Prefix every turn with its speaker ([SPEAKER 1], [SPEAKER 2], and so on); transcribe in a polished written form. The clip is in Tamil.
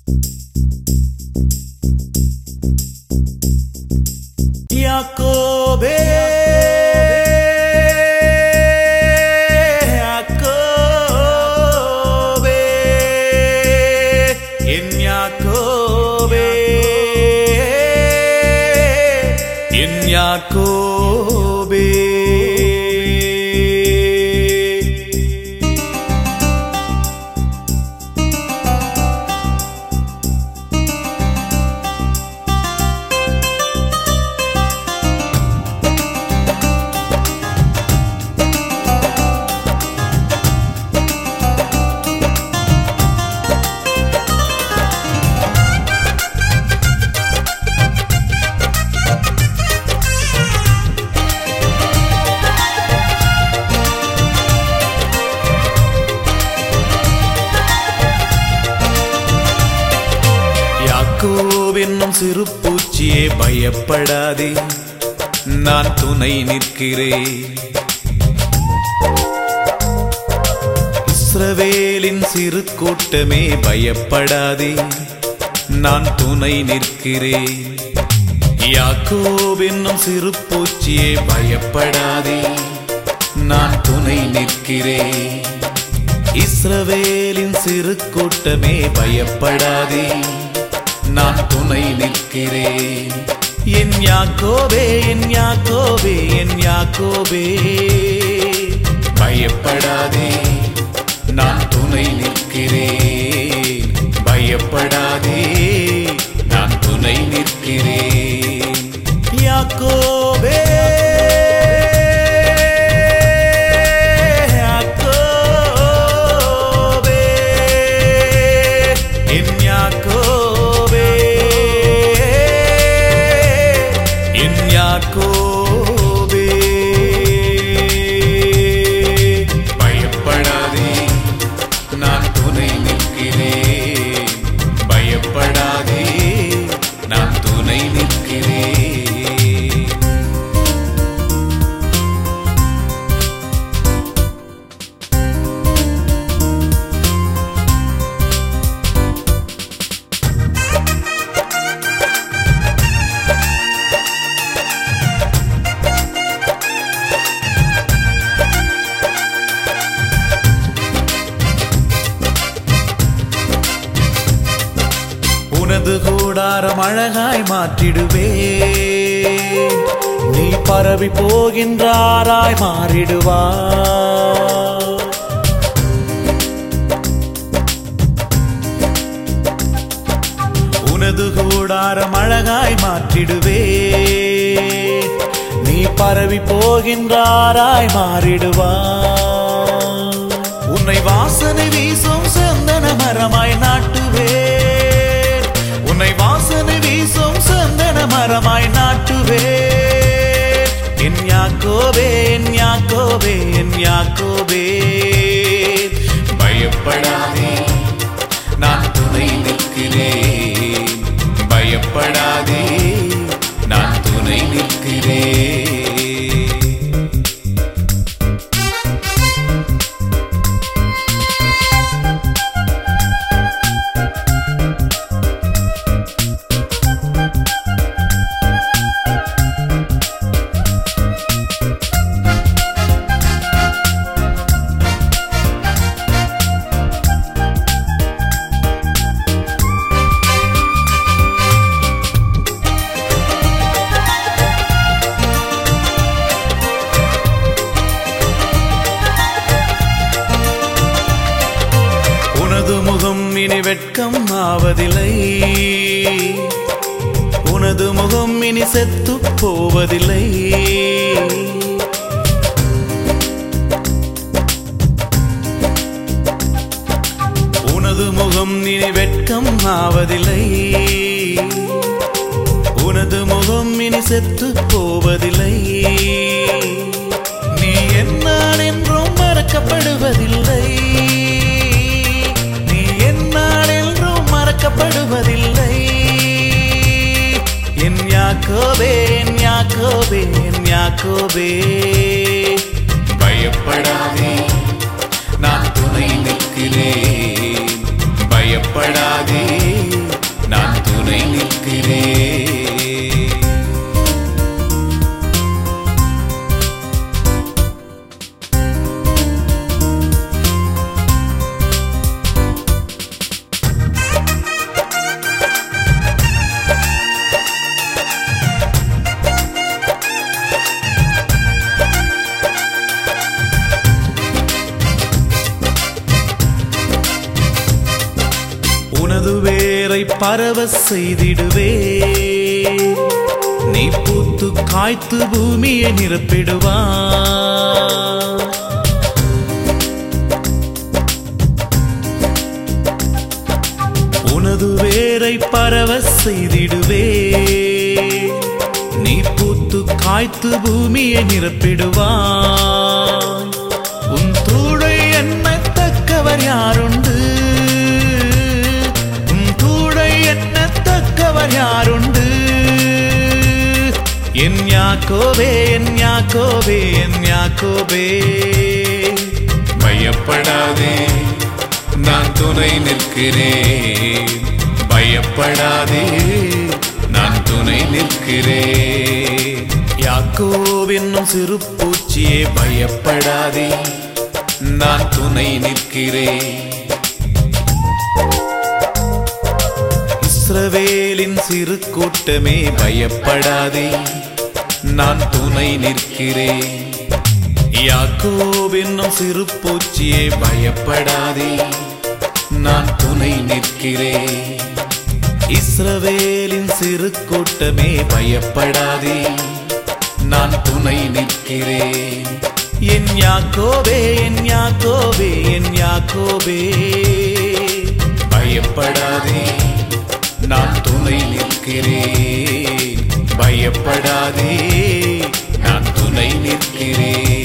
[SPEAKER 1] யாக்கோபே யாக்கோபே என் யாக்கோபே என் யாக்கோபே யாக்கோவென்னும் சிறு பூச்சியே பயப்படாதே, நான் துணை நிற்கிறேன். இஸ்ரவேலின் சிறு கூட்டமே பயப்படாதே, நான் துணை நிற்கிறேன். யாக்கோவென்னும் சிறு பூச்சியே பயப்படாதே, நான் துணை நிற்கிறேன். இஸ்ரவேலின் சிறு கூட்டமே பயப்படாதே, நான் துணை நிற்கிறேன். என் யாக்கோபே என் யாக்கோபே என் யாக்கோபே பயப்படாதே, நான் துணை நிற்கிறேன். பயப்படாதே, நான் துணை நிற்கிறேன். யாக்கோபே யாக்கோபே பயப்படாதே, நான் துணை நிற்கிறேன். பயப்படாதே, நான் துணை நிற்கிறேன். உனது கூடாரம் அழகாய் மாற்றிடுவே, நீ பரவி போகின்றாராய் மாறிடுவா. உனது கூடாரம் அழகாய் மாற்றிடுவே, நீ பரவி போகின்றாராய் மாறிடுவா. உன்னை வாசனை வீசும் சந்தன மரமாய் நாட்டுவே, உன்னை வாசனை வீசும் சந்தன மரமாய் நாட்டுவே. என் யாக்கோபே என் யாக்கோபே என் யாக்கோபே பயப்படாதே, நான் துணை நிற்கிறேன். பயப்படாதே, நான் துணை நிற்கிறேன். உனது முகம் இனி வெட்கம் ஆவதில்லை, உனது முகம் இனி செத்து போவதில்லை. உனது முகம் இனி வெட்கம் ஆவதில்லை, உனது முகம் இனி செத்து போவதில்லை. நீ என்னான் என்றும் மறக்கப்படுவதில்லை, மறக்கப்படுவதில்லை. என் யாக்கோபே என் யாக்கோபே என் யாக்கோபே பயப்படாதே, நான் துணை நிற்கிறேன். பயப்படாதே, துணை நிற்கிறேன். உனது வேரை பரவ செய்திடுவே, நீ பூத்து காய்த்து பூமியை நிரப்பிடுவா. உனது வேரை பரவ செய்திடுவே, நீ பூத்து காய்த்து பூமியை நிரப்பிடுவா. உன் தூளை எண்ணத்தக்கவர் யாருண்டு, யாருண்டு? என் யாக்கோபே, என் யாக்கோபே, என் யாக்கோபே. பயப்படாதே, நான் துணை நிற்கிறேன். பயப்படாதே, நான் துணை நிற்கிறேன். யாக்கோபு என்னும் சிறு பூச்சியே பயப்படாதே, நான் துணை நிற்கிறேன். இஸ்ரவேலின் சிறு கூட்டமே பயப்படாதே, நான் துணை நிற்கிறேன். யாக்கோபு என்னும் சிறு பூச்சியே பயப்படாதே, நான் துணை நிற்கிறேன். இஸ்ரவேலின் சிறு கூட்டமே பயப்படாதே, நான் துணை நிற்கிறேன். என் யாக்கோபே, என் யாக்கோபே, என் யாக்கோபே. பயப்படாதே, நான் துணை நிற்கிறேன். பயப்படாதே, நான் துணை நிற்கிறேன்.